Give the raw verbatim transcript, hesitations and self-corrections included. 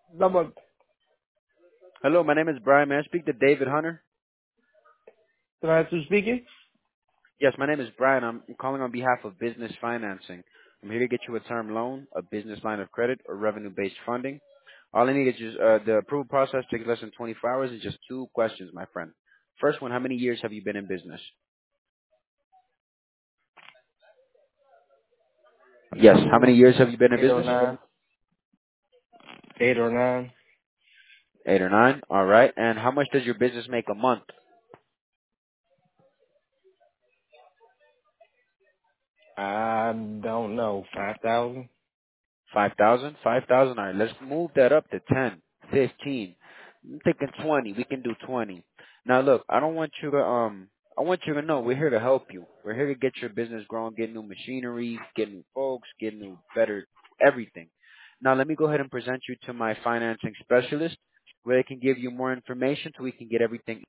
Double. Hello, my name is Brian. May I speak to David Hunter? Tonight's who's speaking? Yes, my name is Brian. I'm calling on behalf of Business Financing. I'm here to get you a term loan, a business line of credit, or revenue-based funding. All I need is just uh, the approval process takes less than twenty-four hours and just two questions, my friend. First one, how many years have you been in business? Yes, how many years have you been in Eight or business? nine. Eight or nine. Eight or nine. All right. And how much does your business make a month? I don't know. Five thousand. Five thousand? Five thousand? All right, let's move that up to ten, fifteen. I'm thinking twenty. We can do twenty. Now look, I don't want you to, um, I want you to know we're here to help you. We're here to get your business growing, get new machinery, get new folks, get new, better, everything. Now let me go ahead and present you to my financing specialist where they can give you more information so we can get everything